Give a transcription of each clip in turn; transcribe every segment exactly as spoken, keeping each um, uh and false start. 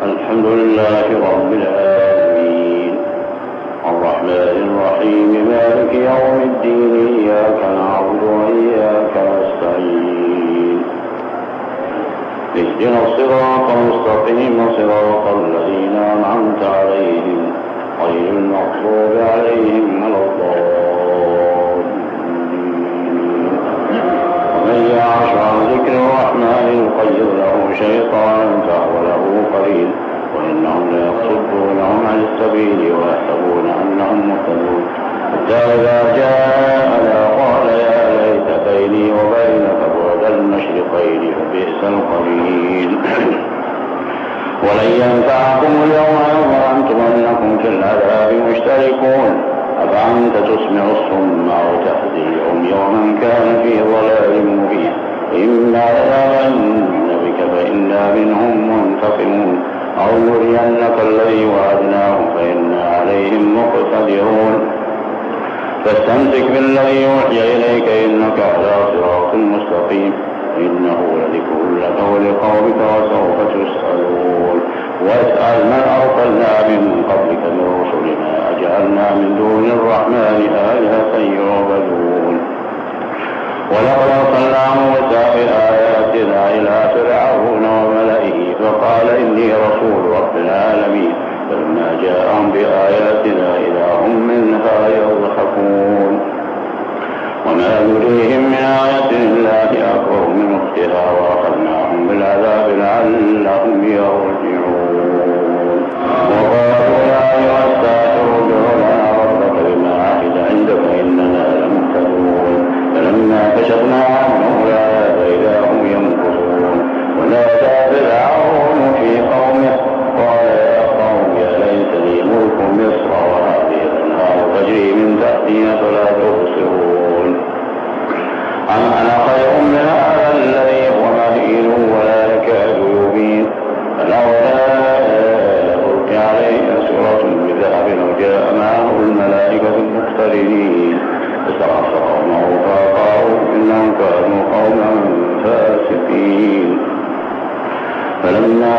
الحمد لله رب العالمين الرحمن الرحيم مالك يوم الدين إياك نعبد وإياك نستعين اهدنا الصراط المستقيم صراط الذين أنعمت عليهم غير المغضوب عليهم ولا الضالين. ومن يعش عن ذكر الرحمن يقيض له شيطانا فهو له قرين وإنهم ليصدونهم عن السبيل ويحسبون أنهم مهتدون حتى إذا جاءنا قال يا ليت بيني وبينك بعد المشرقين فبئس القرين. ولن ينفعكم اليوم إذ ظننتم أنكم في العذاب مشتركون أفأنت تسمع الصم أو تهدي العمي ومن كان في ضلال مبين. إما لنذهبن بك فإنا منهم منتقمون أو نرينك الذي وعدناهم فإنا عليهم مقتدرون. فاستمسك بالذي أوحي إليك إنك على صراط مستقيم إنه لذكر لك ولقومك وسوف تسألون. واسأل من أرسلنا من قبلك من رسلنا أجعلنا من دون الرحمن آلهة يعبدون. ولقد أرسلنا موسى بآياتنا إلى فرعون وملئه فقال إني رسول رب العالمين فلما جاءهم بآياتنا إذا هم منها يضحكون. وما نريهم من آية إلا هي أكبر من أختها وأخذناهم بالعذاب لعلهم يرجعون. وقالوا يا أيها الساحر ادع لنا ربك بما عهد عندك إننا لمهتدون. فلما كشفنا عنهم العذاب إذا هم ينكثون. ونادى فرعون في قومه قال يا قوم يا ليت لي ملك مصر وهذه الأنهار تجري من تحتي فلا تبصرون. أم أنا خير من هذا الذي هو مهين ولا يكاد يبين. فلولا ألقي عليه سورة بذهب وجاء معه الملائكة مقترنين فاستغاث قومه فأطاعوه إنهم كانوا قوما فاسقين. فلما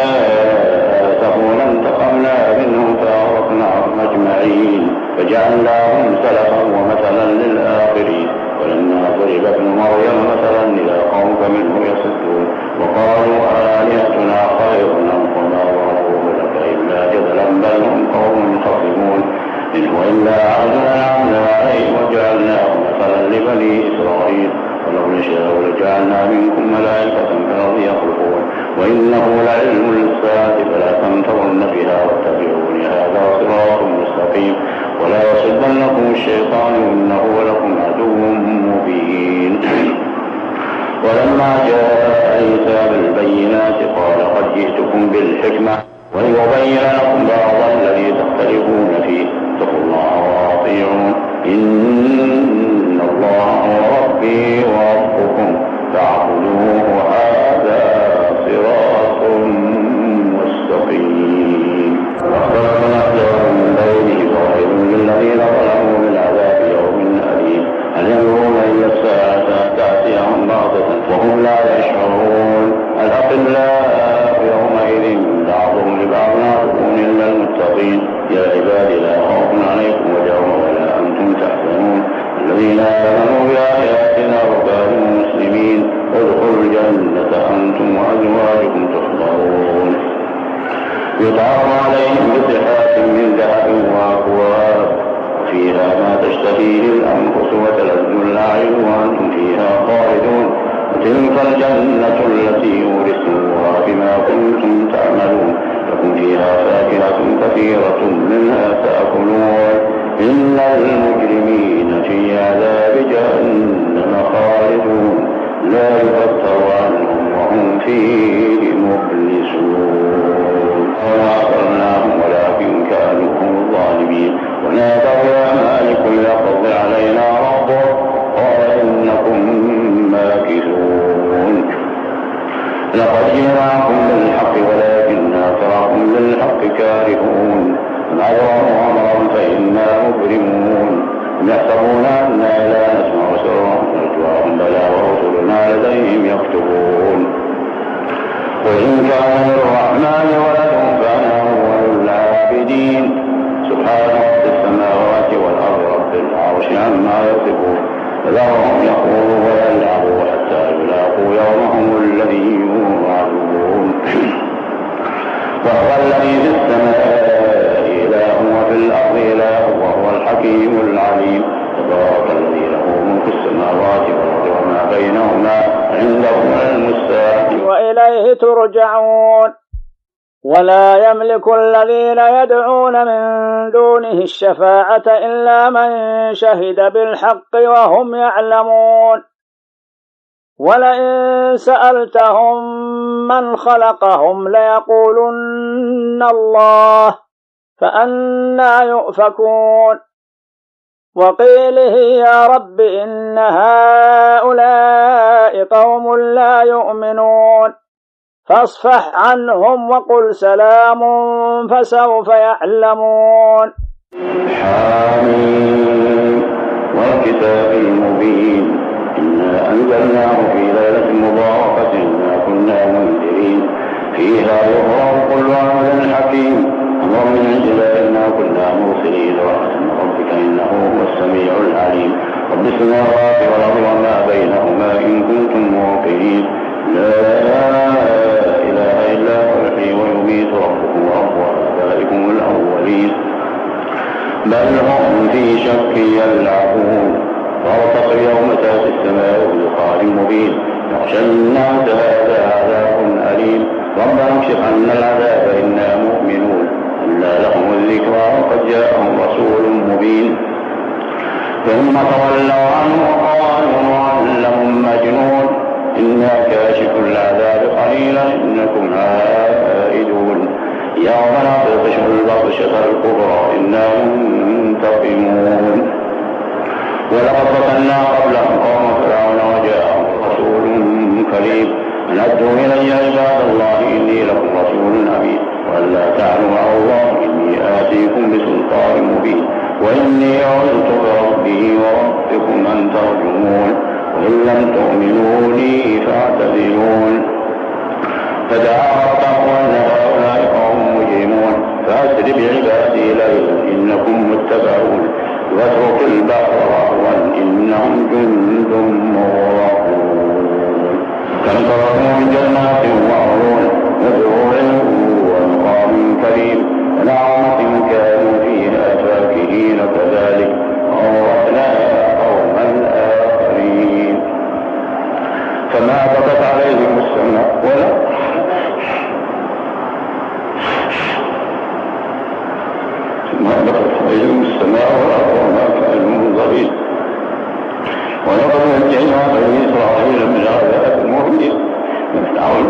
آسفونا انتقمنا منهم فأغرقناهم أجمعين فجعلناهم سلفا ومثلا للآخرين. ولما ضرب ابن مريم مثلا إذا قومك منه يصدون وقالوا آلهتنا خير أم وما ضربوه لك إلا جدلا بل هم قوم خصمون. إن هو إلا عبد أنعمنا عليه وجعلناه مثلا لبني إسرائيل ولو نشاء لجعلنا منكم ملائكة فالأرض يخلقون وإنه لعلم للساعة فلا تمترن بها واتبعون هذا صراط مستقيم. ولا يصدنكم الشيطان إنه لكم عدو مبين. ولما جاء عيسى بالبينات قال قد جئتكم بالحكمة وليبين لكم بعض الذي تختلفون فيه اتقوا الله وأطيعون إن الله هو ربي وربكم فاعبدوه هذا صراط مستقيم. واختلفنا أحزاب من بينهم وويل للذين ظلموا من عذاب يوم أليم. هل ينظرون إلا الساعة تأتيهم بغتة وهم لا يشعرون. الأخلاء يومئذ بعضهم لبعض عدو إلا المتقين. يا عبادي لا خوف عليكم اليوم ولا أنتم تحزنون الذين آمنوا بآياتنا وكانوا مسلمين ادخلوا الجنة أنتم وأزواجكم تحضرون. يطاف عليهم بصحات من ذهب وأكواب فيها ما تشتهيه الأنفس وتلذ الأعين وأنتم فيها خالدون. وتلك الجنة التي أورثتموها بما كنتم تعملون لكم فيها فاكهة كثيرة منها تأكلون. إن المجرمين في عذاب جهنم خالدون لا يفتر عنهم وهم فيه مبلسون. وأعطرناهم ولكن كانوا هم الظالمين. ونادوا يا مالك ليقض علينا ربك قال إنكم ماكثون. لقد جئناكم بالحق ولكن أكثركم للحق كارهون. فنذرهم أمرا فإنا مجرمون. يحسبون أنا لا نسمع سرهم ونجواهم بلى ورسلنا لديهم يكتبون. وإن كان للرحمن ولد فذرهم يخوضوا ويلعبوا حتى يلاقوا يومهم الذي يوعدون. وهو الذي في السماء إله وفي الأرض إله وهو الحكيم العليم. تبارك الذي له ملك السماوات والأرض وما بينهما عنده علم الساعة وإليه ترجعون. ولا يملك الذين يدعون من دونه الشفاعة إلا من شهد بالحق وهم يعلمون. ولئن سألتهم من خلقهم ليقولن الله فأنى يؤفكون. وقيله يا رب إن هؤلاء قوم لا يؤمنون فاصفح عنهم وقل سلام فسوف يعلمون. حميم والكتاب المبين إنا أنزلناه في ليلة مباركة إنا كنا منذرين فيها يفرق كل أمر حكيم أمر من عندنا إنا كنا مرسلين ورحمة ربك إنه هو السميع العليم. رب السماوات والأرض وما بينهما إن كنتم موقنين لا إله إلا هو يحيي ويميت ربكم ورب آبائكم الأولين بل هم في شك يلعبون. وارتقب يوم تأتي السماء بدخان مبين يغشى الناس هذا عذاب أليم. ربنا اكشف عنا العذاب إنا مؤمنون أنى لهم الذكرى وقد جاءهم رسول مبين. ثم تولوا عنه وقالوا معلم مجنون إنا كاشف العذاب قليلا إنكم عائدون. يوم نبطش البطشة الكبرى إنا منتقمون. ولقد فتنا قبلهم قوم فرعون وجاءهم رسول كريم أن أدوا إلي عباد الله إني لكم رسول أمين وألا تعلوا على الله إني آتيكم بسلطان مبين وإني عذت بربي وربكم أن ترجمون وإن لم تؤمنوا لي فاعتذرون. فتعارضوا أن هؤلاء قوم مجرمون فأسر بعبادي ليلا إنكم متبعون واترك البحر رهوا إنهم جند مغرقون. كم تركوا من جنات وعيون وزروع ومقام كريم ونعمة كانوا فيها فاكهين كذلك وأورثناها قوما آخرين. فما بكت عليهم السماء ولا ما بكت عليهم السماء والأرض وما كانوا منظرين. ولقد نجينا بني إسرائيل من العذاب المهين فرعون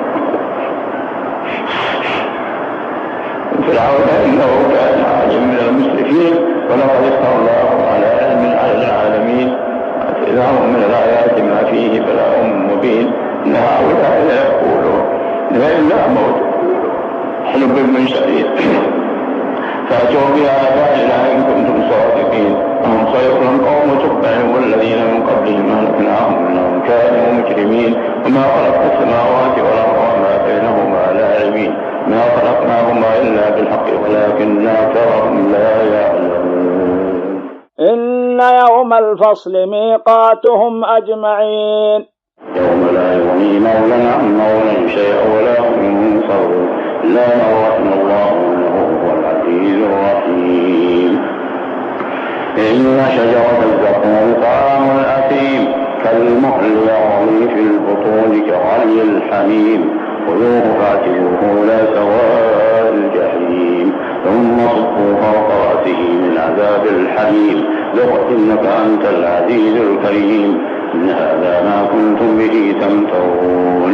فرعون إنه كان عاليا من المسرفين ولقد افترى الله على علم على العالمين أتيناهم من الآيات ما فيه بلاء مبين إن هؤلاء لا يقولون إلا موت حلب من شديد فأتوا بآياتنا إن كنتم صادقين. هم خير قوم تبع والذين من قبلهم أهلكناهم إنهم كانوا مجرمين. وما خلقنا السماوات والأرض وما بينهما لاعبين ما خلقناهما إلا بالحق ولكن أكثرهم لا يعلمون. إن يوم الفصل ميقاتهم أجمعين. يوم لا يغني مولى عن مولى شيئا ولا هم ينصرون إلا من رحم الله إنه هو العزيز الرحيم. إن شجرة الزقوم طعام الأثيم كالمهل يغلي في البطون كغلي الحميم خذوه فاعتلوه لا سواء الجحيم ثم صبوا فوق رأسه من عذاب الحميم ذق إنك أنت العزيز الكريم إن هذا ما كنتم به تمترون.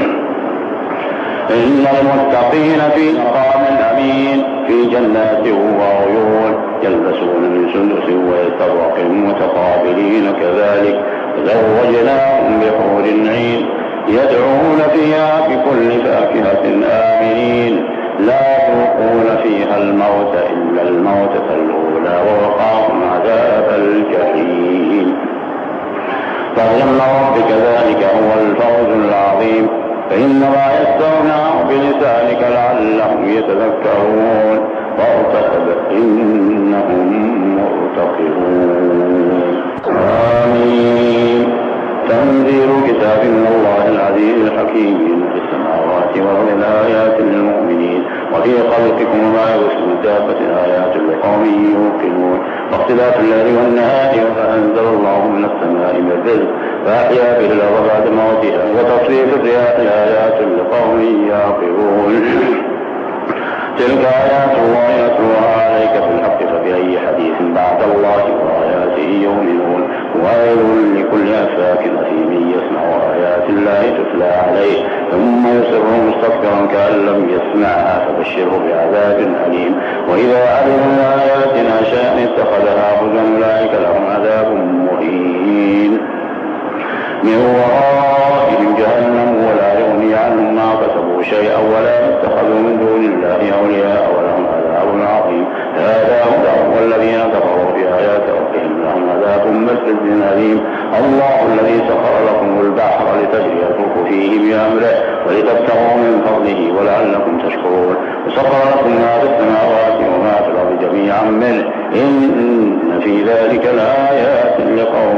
إن المتقين في مقام أمين في جنات وعيون يلبسون من سندس واستبرق متقابلين كذلك زوجناهم بحور عين يدعون فيها بكل فاكهة آمنين لا يذوقون فيها الموت إلا الموتة الأولى ووقاهم عذاب الجحيم. فعلم ربك ذلك هو الفوز العظيم. فإنما يسرناه بلسانك لعلهم يتذكرون وارتقب إنهم مرتقبون. آمين. تنزيل كتاب من الله العزيز الحكيم في السماوات والأرض الآيات للمؤمنين وفي خلقكم وما يبث من دابة آيات لقوم يوقنون واختلاف الليل والنهار وما أنزل الله من السماء من رزق فأحيا به الأرض بعد موتها وتصريف الرياح آيات لقوم يعقلون تلك آيات الله نتلوها عليك بالحق فبأي حديث بعد الله وآياته يؤمنون وويل لكل أفاك أثيم يسمع آيات الله تتلى عليه ثم يصر مستكبرا كأن لم يسمعها فبشره بعذاب أليم وإذا علم من آياتنا شيئا اتخذها هزوا أولئك لهم عذاب مهين من ورائهم جهنم ولا يغني عنهم ما كسبوا شيئا ولا اتخذوا من دون الله أولياء ولهم عذاب عظيم هذا هدى والذين كفروا بآيات ربهم لهم عذاب من أليم الله الذي سخر لكم البحر لتجري الفلك فيه بأمره ولتبتغوا من فضله ولعلكم تشكرون وسخر لكم ما في السماوات وما في الأرض جميعا منه إن في ذلك لآيات لقوم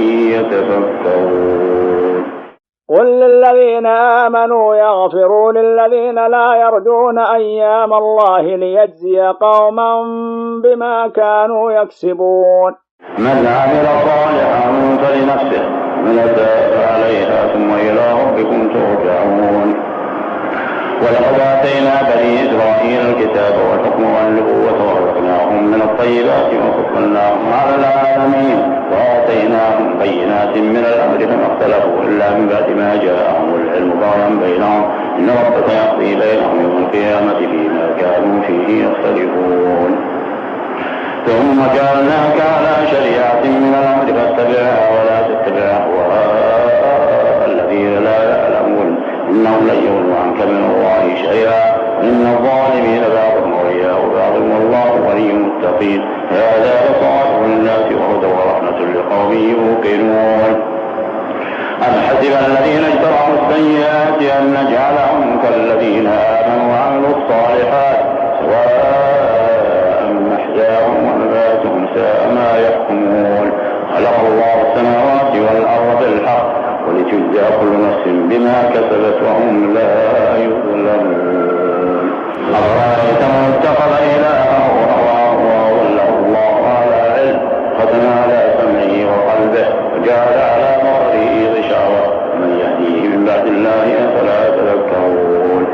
يتفكرون. قل للذين آمنوا يغفروا للذين لا يرجون أيام الله ليجزي قوما بما كانوا يكسبون. من عمل صالحا فلنفسه من أساء عليها ثم إلى ربكم ترجعون. ولقد آتينا بني إسرائيل الكتاب والحكم والنبوة ورزقناهم من الطيبات وفضلناهم على العالمين وآتيناهم بينات من الأمر فما اختلفوا إلا من بعد ما جاءهم العلم بغيا بينهم إن ربك يقضي بينهم يوم القيامة فيما كانوا فيه يختلفون. ثم جعلناك على شريعة من الأمر فاتبعها ولا تتبع أهواء الذين لا يعلمون إنهم لن يغنوا عنك من الله شيئا إن الظالمين بعضهم أولياء بعض والله ولي المتقين. هذا بصائر للناس وهدى ورحمة لقوم يوقنون. أم حسب الذين اجترحوا السيئات أن نجعلهم كالذين آمنوا وعملوا الصالحات سواء محياهم ومماتهم ساء ما يحكمون. خلق الله السماوات والأرض بالحق ولتجزى كل نفس بما كسبت وهم لا يظلمون. أرأيت من اتخذ إلهه هواه وأضله الله على علم ختم على سمعه وقلبه وجعل على بصره غشاوة من يهديه من بعد الله أفلا تذكرون.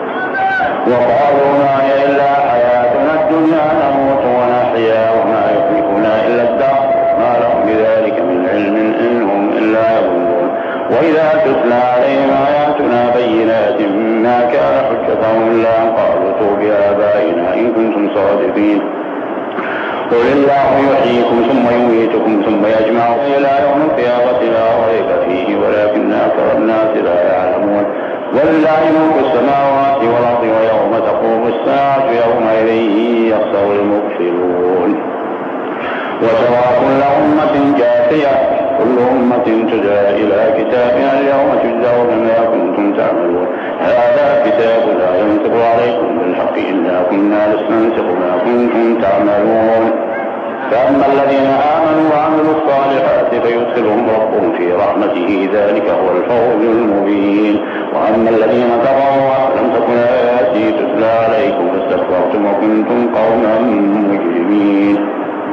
وقالوا ما هي إلا حياتنا الدنيا نموت ونحيا وما يهلكنا إلا الدهر ما لهم بذلك من علم إن هم إلا يظنون. وإذا تتلى عليهم آياتنا بينات ما كان حجتهم إلا أن قالوا ائتوا بآبائنا إن كنتم صادقين. قل الله يحييكم ثم يميتكم ثم يجمعكم إلى يوم القيامة لا ريب فيه ولكن أكثر الناس لا يعلمون. ولله ملك السماوات والأرض ويوم تقوم الساعة يومئذ يخسر المبطلون. وترى كل أمة جاثية كل أمة تدعى إلى كتابها اليوم تجزون ما كنتم تعملون. هذا كتاب لا ينطق عليكم بالحق إلا كنا نستنسخ ما كنتم تعملون. فأما الذين آمنوا وعملوا الصالحات فيدخلهم ربهم في رحمته ذلك هو الفوز المبين. وأما الذين كفروا لم تكن آياتي تتلى عليكم فاستكبرتم وكنتم قوما مجرمين.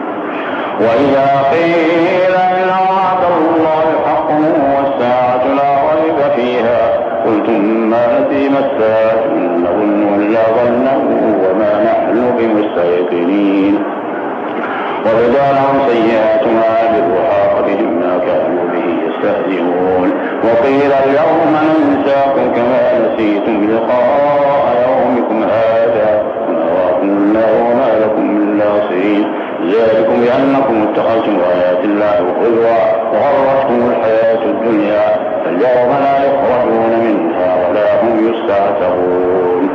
وإذا قيل إن وعد الله حق والساعة لا ريب فيها قلتم ما نسيم الساعة إن نظن إلا ظنا وما نحن بمستيقنين. وبدا لهم سيئات ما عملوا وحاق بهم ما كانوا به يستهزئون. وقيل اليوم ننساكم كما نسيتم لقاء يومكم هذا ونراكم الله وما لكم من ناصرين. ذلكم بأنكم اتخذتم آيات الله هزوا وغرتكم الحياة الدنيا فاليوم لا يخرجون منها ولا هم يستعتبون.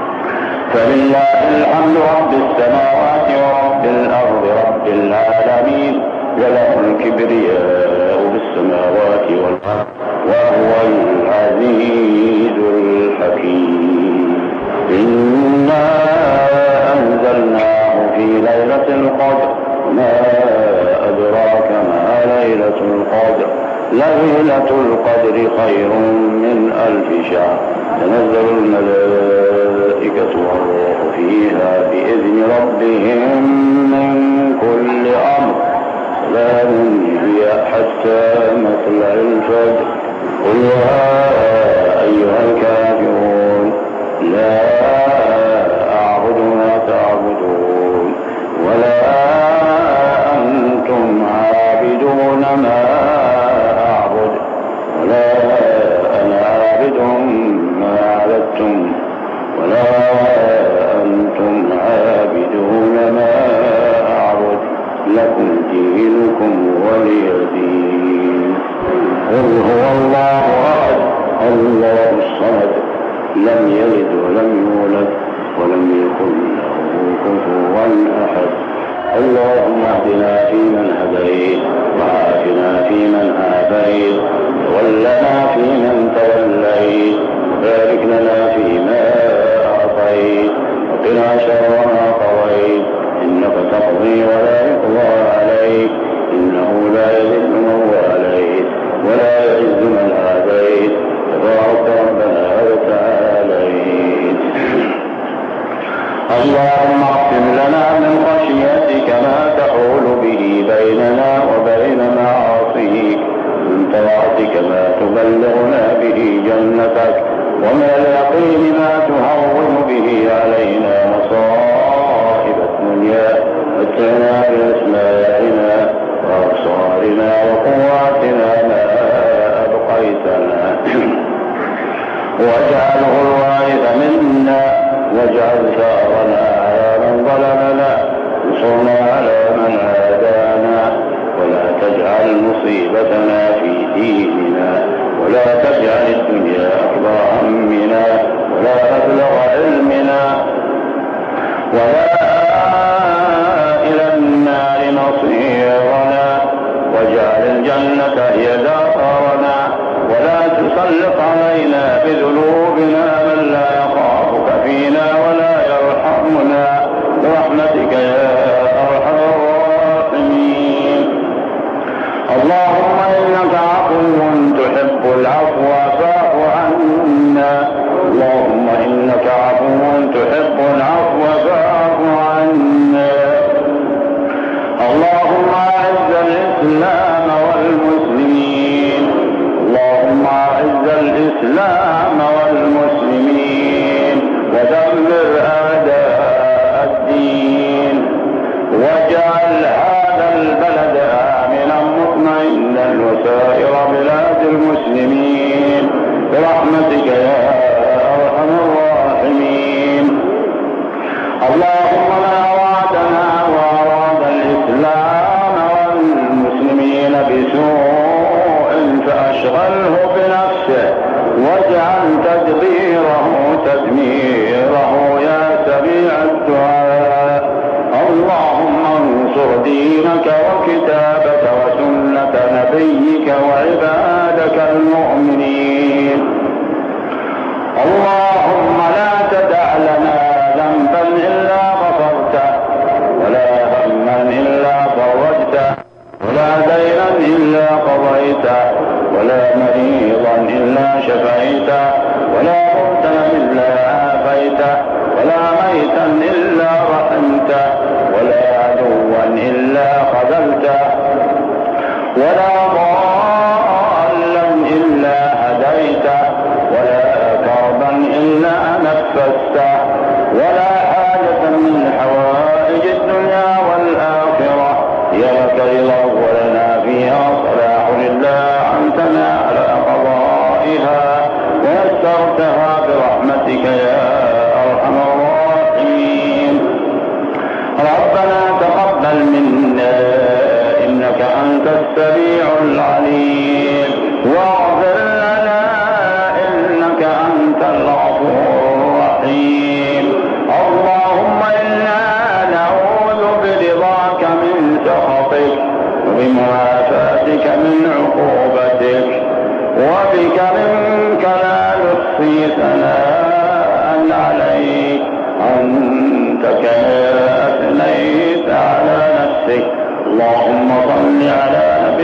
فلله الحمد رب السماوات ورب الأرض رب العالمين وله الكبرياء في السماوات والأرض وهو العزيز الحكيم. إنا أنزلناه في ليلة القدر ما أدراك ما القدر ليلة القدر خير من ألف شهر تنزل الملائكة والروح فيها بإذن ربهم من كل أمر سلام هي حتى مطلع الفجر قل يا أيها الكافرون لا أعبد ما تعبدون ولا أنتم عابدون ما أعبد ولا أنا عابد ما عبدتم ولا أنتم عابدون ما أعبد لكم دينكم ولي دين. قل هو الله أحد الله الصمد لم يلد ولم يولد ولم يكن له كفوا أحد. اللهم اهدنا فيمن هديت وعافنا فيمن عافيت وتولنا فيمن توليت وبارك لنا فيما أعطيت وقنا شر ما قضيت إنك تقضي ولا يقضى عليك إنه لا يذل من واليت ولا يعز من عاديت تبارك ربنا وتعاليت. اللهم اغفر لنا من خشيتك ما تحول به بيننا وبين معاصيك من طاعتك ما تبلغنا به جنتك ومن اليقين ما تهون به علينا مصائب الدنيا متعنا بأسمائنا وأبصارنا وقواتنا ما أبقيتنا واجعله الوارث منا واجعل ثارنا على من ظلمنا وانصرنا على من عادانا ولا تجعل مصيبتنا في ديننا ولا تجعل الدنيا أكبر همنا ولا مبلغ علمنا ولا إلى النار مصيرنا واجعل الجنة هي دارنا ولا تسلط علينا بذنوبنا من لا يخافك فينا ولا يرحمنا برحمتك يا أرحم الراحمين. اللهم إنك عفو تحب العفو فاعف عنا. اللهم إنك عفو تحب العفو فاعف عنا. اللهم أعز الإسلام والمسلمين. اللهم أعز الإسلام والمسلمين ودمر أعداء الدين واجعل هذا البلد آمنا مطمئنا وسائر بلاد المسلمين برحمتك يا أرحم الراحمين. اللهم من أرادنا وأراد الإسلام والمسلمين بسوء فأشغله بنفسه واجعل تدبيره تدميره يا سميع الدعاء. اللهم انصر دينك وكتابك وسنة نبيك وعبادك المؤمنين. اللهم لا تدع لنا ذنبا إلا غفرته ولا هما إلا فرجته ولا دينا إلا قضيته ولا مريضا إلا شفيته ولا مبتلا إلا عافيته ولا ميتا إلا رحمته ولا عدوا إلا خذلته ولا ضالا إلا هديته ولا كربا إلا نفسته ولا حاجة من حوائج الدنيا والآخرة هي لك رضا ولنا فيها صلاح إلا أنتنا على قضائها ويسرتها برحمتك يا أرحم الراحمين. ربنا تقبل منا إنك أنت السميع العليم واغفر لنا إنك أنت الغفور الرحيم. اللهم إنا نعوذ برضاك من سخطك وبمعافاتك من عقوبتك وبك منك لا نحصي ثناء عليك أنت كما أثنيت على نفسك. اللهم صل على